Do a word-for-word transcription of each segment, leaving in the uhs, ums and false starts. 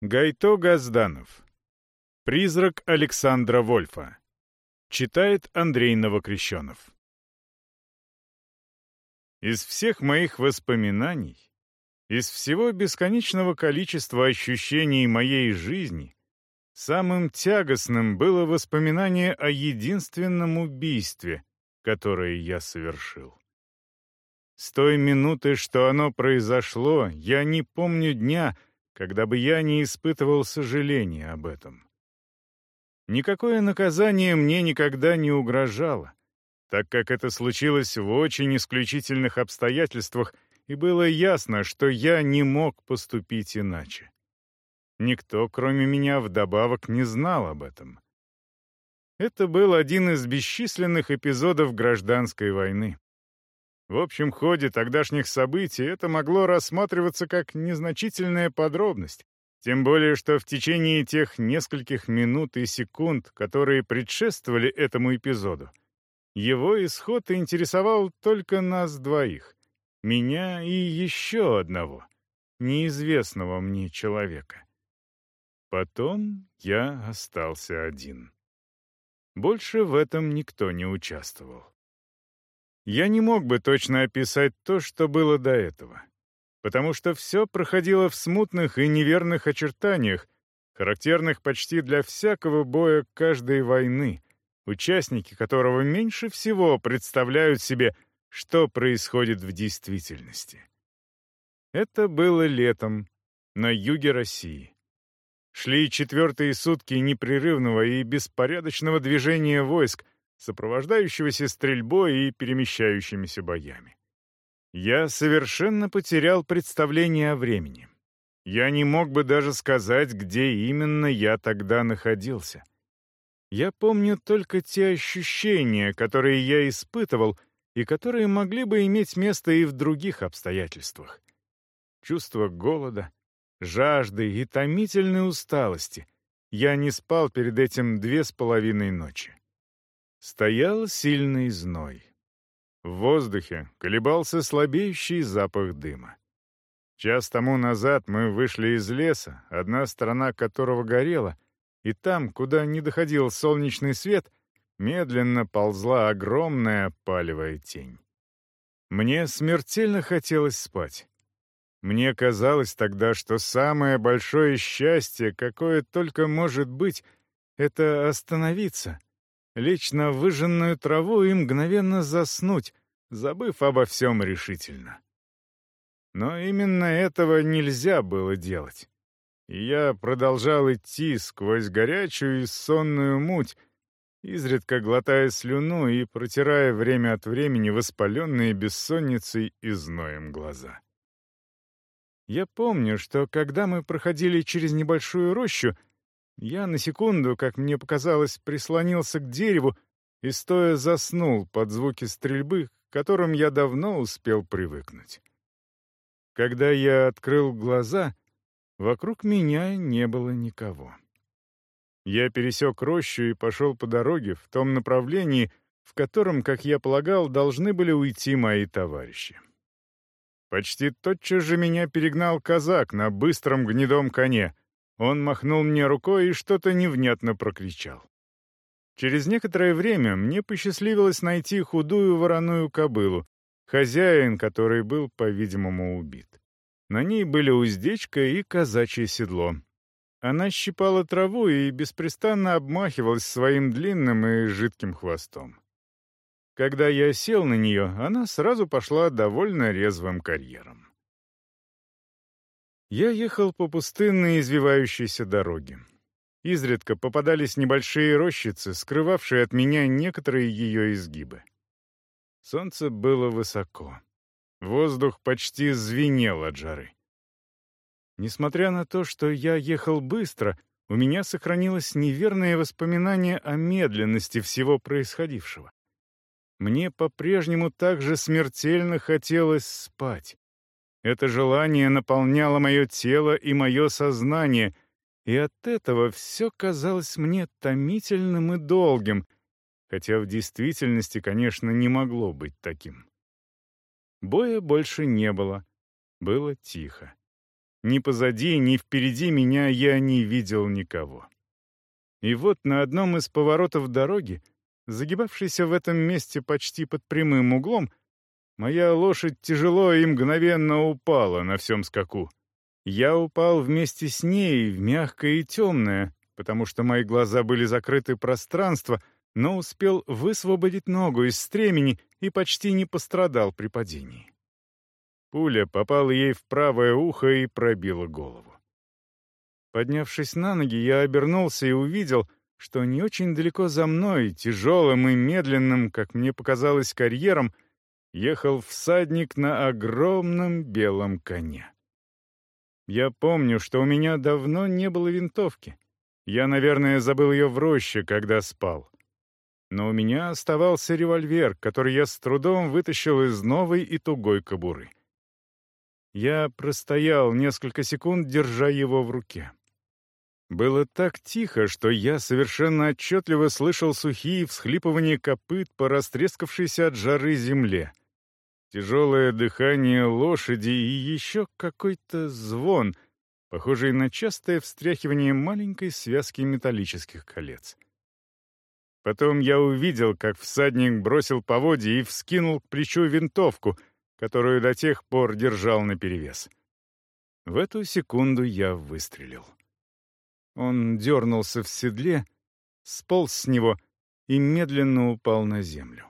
Гайто Газданов. Призрак Александра Вольфа. Читает Андрей Новокрещенов. Из всех моих воспоминаний, из всего бесконечного количества ощущений моей жизни, самым тягостным было воспоминание о единственном убийстве, которое я совершил. С той минуты, что оно произошло, я не помню дня, когда бы я не испытывал сожаления об этом. Никакое наказание мне никогда не угрожало, так как это случилось в очень исключительных обстоятельствах, и было ясно, что я не мог поступить иначе. Никто, кроме меня, вдобавок не знал об этом. Это был один из бесчисленных эпизодов гражданской войны. В общем ходе тогдашних событий это могло рассматриваться как незначительная подробность, тем более что в течение тех нескольких минут и секунд, которые предшествовали этому эпизоду, его исход интересовал только нас двоих, меня и еще одного, неизвестного мне человека. Потом я остался один. Больше в этом никто не участвовал. Я не мог бы точно описать то, что было до этого, потому что все проходило в смутных и неверных очертаниях, характерных почти для всякого боя каждой войны, участники которого меньше всего представляют себе, что происходит в действительности. Это было летом, на юге России. Шли четвертые сутки непрерывного и беспорядочного движения войск, сопровождающегося стрельбой и перемещающимися боями. Я совершенно потерял представление о времени. Я не мог бы даже сказать, где именно я тогда находился. Я помню только те ощущения, которые я испытывал, и которые могли бы иметь место и в других обстоятельствах. Чувство голода, жажды и томительной усталости. Я не спал перед этим две с половиной ночи. Стоял сильный зной. В воздухе колебался слабеющий запах дыма. Час тому назад мы вышли из леса, одна сторона которого горела, и там, куда не доходил солнечный свет, медленно ползла огромная палевая тень. Мне смертельно хотелось спать. Мне казалось тогда, что самое большое счастье, какое только может быть, — это остановиться, лечь на выжженную траву и мгновенно заснуть, забыв обо всем решительно. Но именно этого нельзя было делать. И я продолжал идти сквозь горячую и сонную муть, изредка глотая слюну и протирая время от времени воспаленные бессонницей и зноем глаза. Я помню, что когда мы проходили через небольшую рощу, я на секунду, как мне показалось, прислонился к дереву и стоя заснул под звуки стрельбы, к которым я давно успел привыкнуть. Когда я открыл глаза, вокруг меня не было никого. Я пересек рощу и пошел по дороге в том направлении, в котором, как я полагал, должны были уйти мои товарищи. Почти тотчас же меня перегнал казак на быстром гнедом коне. Он махнул мне рукой и что-то невнятно прокричал. Через некоторое время мне посчастливилось найти худую вороную кобылу, хозяин которой был, по-видимому, убит. На ней были уздечка и казачье седло. Она щипала траву и беспрестанно обмахивалась своим длинным и жидким хвостом. Когда я сел на нее, она сразу пошла довольно резвым карьером. Я ехал по пустынной извивающейся дороге. Изредка попадались небольшие рощицы, скрывавшие от меня некоторые ее изгибы. Солнце было высоко. Воздух почти звенел от жары. Несмотря на то, что я ехал быстро, у меня сохранилось неверное воспоминание о медленности всего происходившего. Мне по-прежнему так же смертельно хотелось спать. Это желание наполняло мое тело и мое сознание, и от этого все казалось мне томительным и долгим, хотя в действительности, конечно, не могло быть таким. Боя больше не было. Было тихо. Ни позади, ни впереди меня я не видел никого. И вот на одном из поворотов дороги, загибавшейся в этом месте почти под прямым углом, моя лошадь тяжело и мгновенно упала на всем скаку. Я упал вместе с ней в мягкое и темное, потому что мои глаза были закрыты пространство, но успел высвободить ногу из стремени и почти не пострадал при падении. Пуля попала ей в правое ухо и пробила голову. Поднявшись на ноги, я обернулся и увидел, что не очень далеко за мной, тяжелым и медленным, как мне показалось, карьером, ехал всадник на огромном белом коне. Я помню, что у меня давно не было винтовки. Я, наверное, забыл ее в роще, когда спал. Но у меня оставался револьвер, который я с трудом вытащил из новой и тугой кобуры. Я простоял несколько секунд, держа его в руке. Было так тихо, что я совершенно отчетливо слышал сухие всхлипывания копыт по растрескавшейся от жары земле. Тяжелое дыхание лошади и еще какой-то звон, похожий на частое встряхивание маленькой связки металлических колец. Потом я увидел, как всадник бросил поводья и вскинул к плечу винтовку, которую до тех пор держал наперевес. В эту секунду я выстрелил. Он дернулся в седле, сполз с него и медленно упал на землю.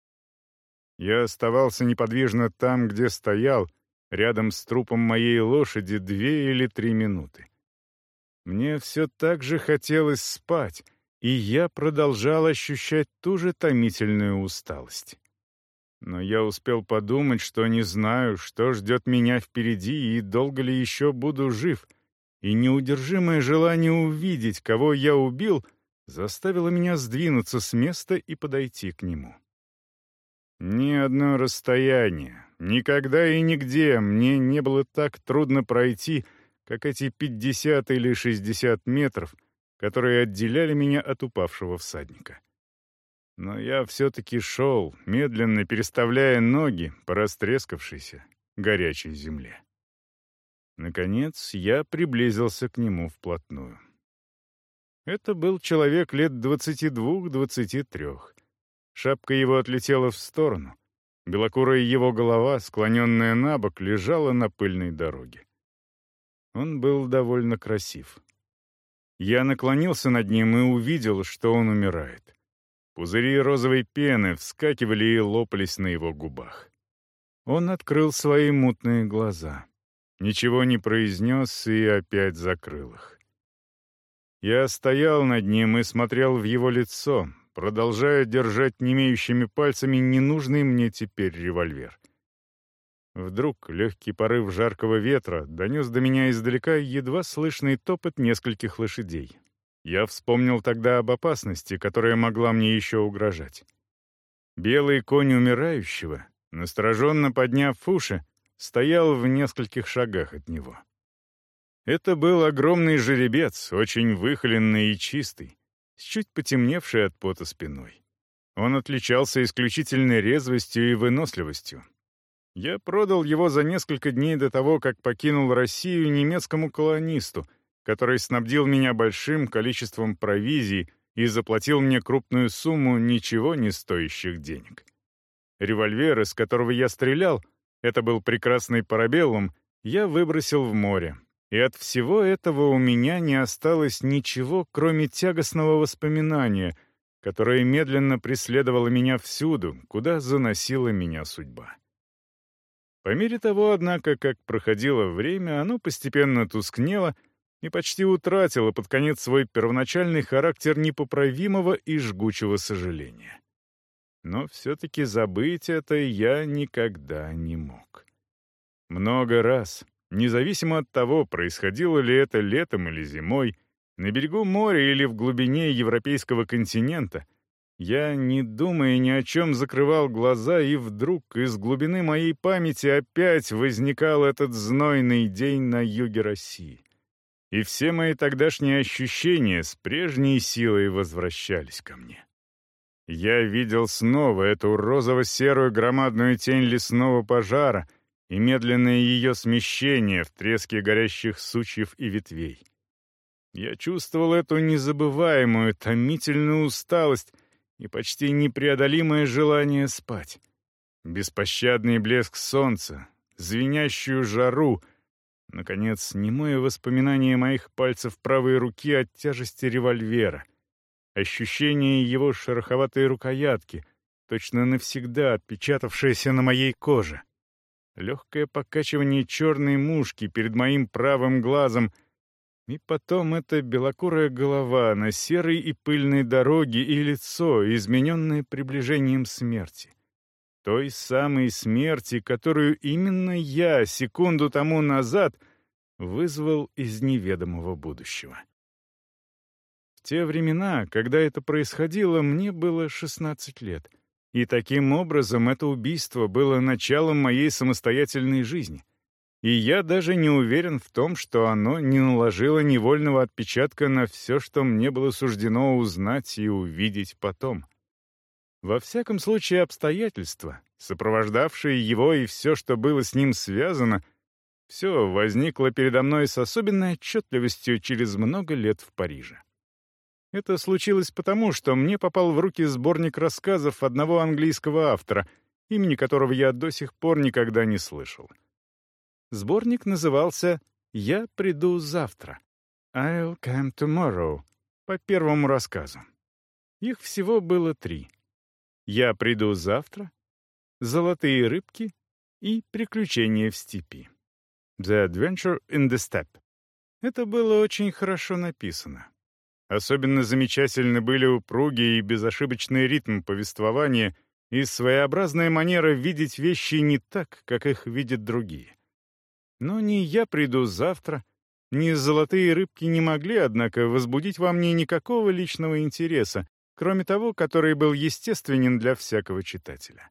Я оставался неподвижно там, где стоял, рядом с трупом моей лошади, две или три минуты. Мне все так же хотелось спать, и я продолжал ощущать ту же томительную усталость. Но я успел подумать, что не знаю, что ждет меня впереди и долго ли еще буду жив, и неудержимое желание увидеть, кого я убил, заставило меня сдвинуться с места и подойти к нему. Ни одно расстояние, никогда и нигде мне не было так трудно пройти, как эти пятьдесят или шестьдесят метров, которые отделяли меня от упавшего всадника. Но я все-таки шел, медленно переставляя ноги по растрескавшейся, горячей земле. Наконец, я приблизился к нему вплотную. Это был человек лет двадцати двух-двадцати трех. Шапка его отлетела в сторону. Белокурая его голова, склоненная на бок, лежала на пыльной дороге. Он был довольно красив. Я наклонился над ним и увидел, что он умирает. Пузыри розовой пены вскакивали и лопались на его губах. Он открыл свои мутные глаза. Ничего не произнес и опять закрыл их. Я стоял над ним и смотрел в его лицо, продолжая держать немеющими пальцами ненужный мне теперь револьвер. Вдруг легкий порыв жаркого ветра донес до меня издалека едва слышный топот нескольких лошадей. Я вспомнил тогда об опасности, которая могла мне еще угрожать. Белый конь умирающего, настороженно подняв уши, стоял в нескольких шагах от него. Это был огромный жеребец, очень выхоленный и чистый, с чуть потемневшей от пота спиной. Он отличался исключительной резвостью и выносливостью. Я продал его за несколько дней до того, как покинул Россию немецкому колонисту, который снабдил меня большим количеством провизии и заплатил мне крупную сумму ничего не стоящих денег. Револьвер, из которого я стрелял, это был прекрасный парабеллум, я выбросил в море. И от всего этого у меня не осталось ничего, кроме тягостного воспоминания, которое медленно преследовало меня всюду, куда заносила меня судьба. По мере того, однако, как проходило время, оно постепенно тускнело и почти утратило под конец свой первоначальный характер непоправимого и жгучего сожаления. Но все-таки забыть это я никогда не мог. Много раз, независимо от того, происходило ли это летом или зимой, на берегу моря или в глубине европейского континента, я, не думая ни о чем, закрывал глаза, и вдруг из глубины моей памяти опять возникал этот знойный день на юге России. И все мои тогдашние ощущения с прежней силой возвращались ко мне. Я видел снова эту розово-серую громадную тень лесного пожара и медленное ее смещение в треске горящих сучьев и ветвей. Я чувствовал эту незабываемую, томительную усталость и почти непреодолимое желание спать. Беспощадный блеск солнца, звенящую жару, наконец, немое воспоминание моих пальцев правой руки от тяжести револьвера, ощущение его шероховатой рукоятки, точно навсегда отпечатавшееся на моей коже, легкое покачивание черной мушки перед моим правым глазом, и потом эта белокурая голова на серой и пыльной дороге и лицо, измененное приближением смерти. Той самой смерти, которую именно я секунду тому назад вызвал из неведомого будущего. В те времена, когда это происходило, мне было шестнадцать лет, и таким образом это убийство было началом моей самостоятельной жизни. И я даже не уверен в том, что оно не наложило невольного отпечатка на все, что мне было суждено узнать и увидеть потом. Во всяком случае, обстоятельства, сопровождавшие его и все, что было с ним связано, все возникло передо мной с особенной отчетливостью через много лет в Париже. Это случилось потому, что мне попал в руки сборник рассказов одного английского автора, имени которого я до сих пор никогда не слышал. Сборник назывался «Я приду завтра» «I'll come tomorrow» по первому рассказу. Их всего было три. «Я приду завтра», «Золотые рыбки» и «Приключения в степи». «The Adventure in the Steppe». Это было очень хорошо написано. Особенно замечательны были упругий и безошибочный ритм повествования и своеобразная манера видеть вещи не так, как их видят другие. Но ни «Я приду завтра», ни «Золотые рыбки» не могли, однако, возбудить во мне никакого личного интереса, кроме того, который был естественен для всякого читателя.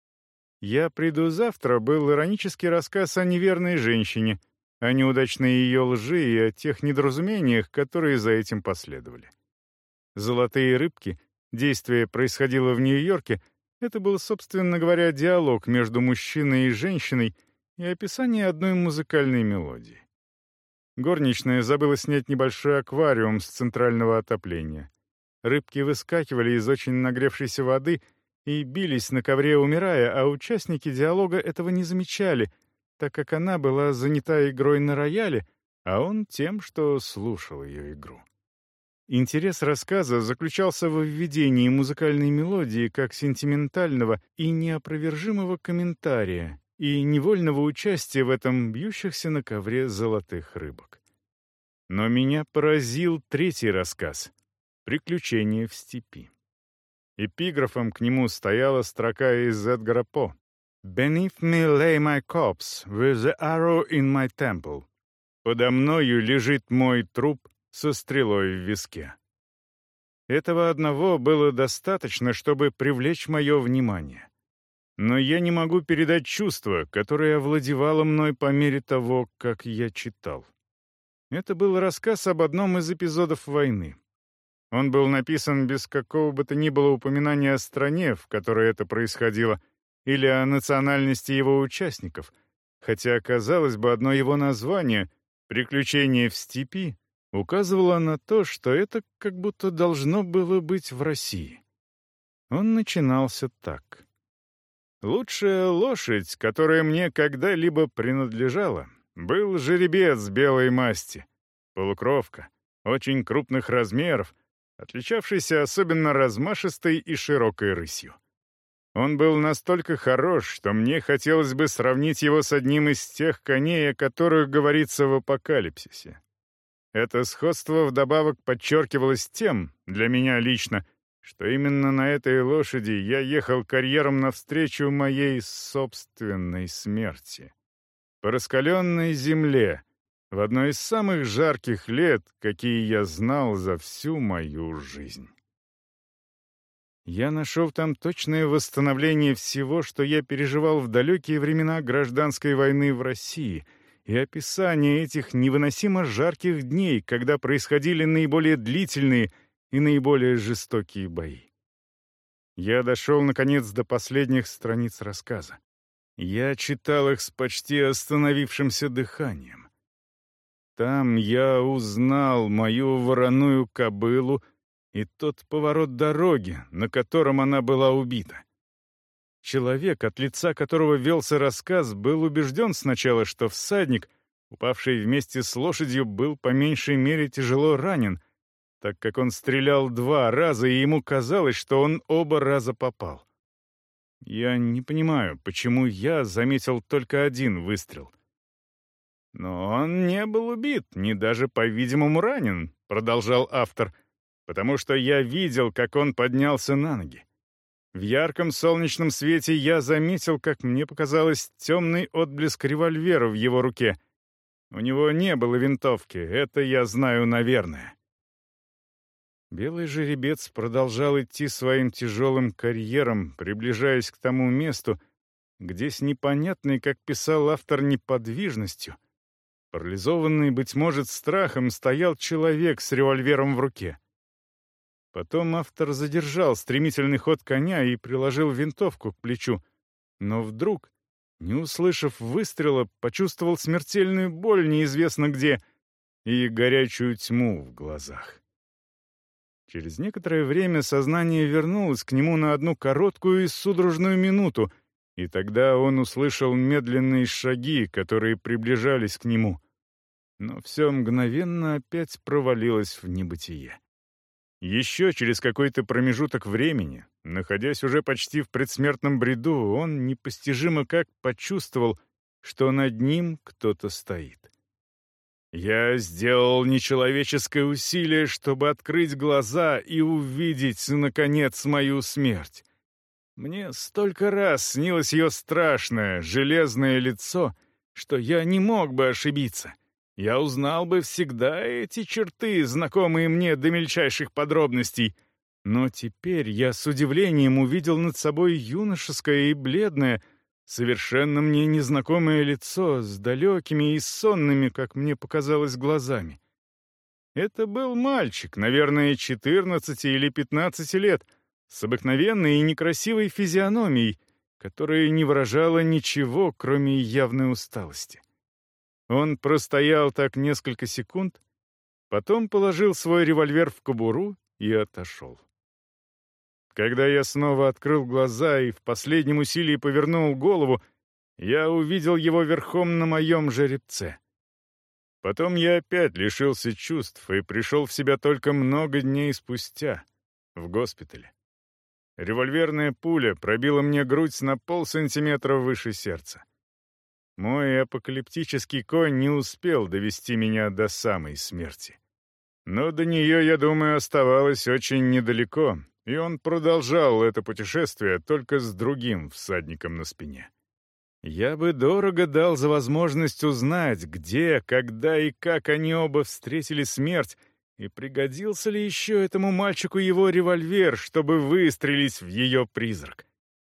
«Я приду завтра» был иронический рассказ о неверной женщине, о неудачной ее лжи и о тех недоразумениях, которые за этим последовали. «Золотые рыбки», действие происходило в Нью-Йорке, это был, собственно говоря, диалог между мужчиной и женщиной и описание одной музыкальной мелодии. Горничная забыла снять небольшой аквариум с центрального отопления. Рыбки выскакивали из очень нагревшейся воды и бились на ковре, умирая, а участники диалога этого не замечали, так как она была занята игрой на рояле, а он тем, что слушал ее игру. Интерес рассказа заключался в введении музыкальной мелодии как сентиментального и неопровержимого комментария и невольного участия в этом бьющихся на ковре золотых рыбок. Но меня поразил третий рассказ «Приключения в степи». Эпиграфом к нему стояла строка из Эдгара По «Beneath me lay my corpse, with the arrow in my temple». «Подо мною лежит мой труп со стрелой в виске». Этого одного было достаточно, чтобы привлечь мое внимание. Но я не могу передать чувство, которое овладевало мной по мере того, как я читал. Это был рассказ об одном из эпизодов войны. Он был написан без какого бы то ни было упоминания о стране, в которой это происходило, или о национальности его участников, хотя, казалось бы, одно его название «Приключения в степи» указывало на то, что это как будто должно было быть в России. Он начинался так. «Лучшая лошадь, которая мне когда-либо принадлежала, был жеребец белой масти, полукровка, очень крупных размеров, отличавшийся особенно размашистой и широкой рысью. Он был настолько хорош, что мне хотелось бы сравнить его с одним из тех коней, о которых говорится в Апокалипсисе. Это сходство вдобавок подчеркивалось тем, для меня лично, что именно на этой лошади я ехал карьером навстречу моей собственной смерти. По раскаленной земле, в одно из самых жарких лет, какие я знал за всю мою жизнь. Я нашел там точное восстановление всего, что я переживал в далекие времена гражданской войны в России, и описание этих невыносимо жарких дней, когда происходили наиболее длительные и наиболее жестокие бои. Я дошел, наконец, до последних страниц рассказа. Я читал их с почти остановившимся дыханием. Там я узнал мою вороную кобылу и тот поворот дороги, на котором она была убита. Человек, от лица которого велся рассказ, был убежден сначала, что всадник, упавший вместе с лошадью, был по меньшей мере тяжело ранен, так как он стрелял два раза, и ему казалось, что он оба раза попал. Я не понимаю, почему я заметил только один выстрел. «Но он не был убит, ни даже, по-видимому, ранен», — продолжал автор, «потому что я видел, как он поднялся на ноги. В ярком солнечном свете я заметил, как мне показалось, темный отблеск револьвера в его руке. У него не было винтовки, это я знаю, наверное». Белый жеребец продолжал идти своим тяжелым карьером, приближаясь к тому месту, где с непонятной, как писал автор, неподвижностью, парализованный, быть может, страхом, стоял человек с револьвером в руке. Потом автор задержал стремительный ход коня и приложил винтовку к плечу, но вдруг, не услышав выстрела, почувствовал смертельную боль неизвестно где и горячую тьму в глазах. Через некоторое время сознание вернулось к нему на одну короткую и судорожную минуту, и тогда он услышал медленные шаги, которые приближались к нему. Но все мгновенно опять провалилось в небытие. Еще через какой-то промежуток времени, находясь уже почти в предсмертном бреду, он непостижимо как почувствовал, что над ним кто-то стоит. Я сделал нечеловеческое усилие, чтобы открыть глаза и увидеть, наконец, мою смерть. Мне столько раз снилось ее страшное, железное лицо, что я не мог бы ошибиться. Я узнал бы всегда эти черты, знакомые мне до мельчайших подробностей. Но теперь я с удивлением увидел над собой юношеское и бледное, совершенно мне незнакомое лицо с далекими и сонными, как мне показалось, глазами. Это был мальчик, наверное, четырнадцати или пятнадцати лет, с обыкновенной и некрасивой физиономией, которая не выражала ничего, кроме явной усталости. Он простоял так несколько секунд, потом положил свой револьвер в кобуру и отошел. Когда я снова открыл глаза и в последнем усилии повернул голову, я увидел его верхом на моем жеребце. Потом я опять лишился чувств и пришел в себя только много дней спустя, в госпитале. Револьверная пуля пробила мне грудь на полсантиметра выше сердца. Мой апокалиптический конь не успел довести меня до самой смерти. Но до нее, я думаю, оставалось очень недалеко, и он продолжал это путешествие только с другим всадником на спине. Я бы дорого дал за возможность узнать, где, когда и как они оба встретили смерть, и пригодился ли еще этому мальчику его револьвер, чтобы выстрелить в ее призрак.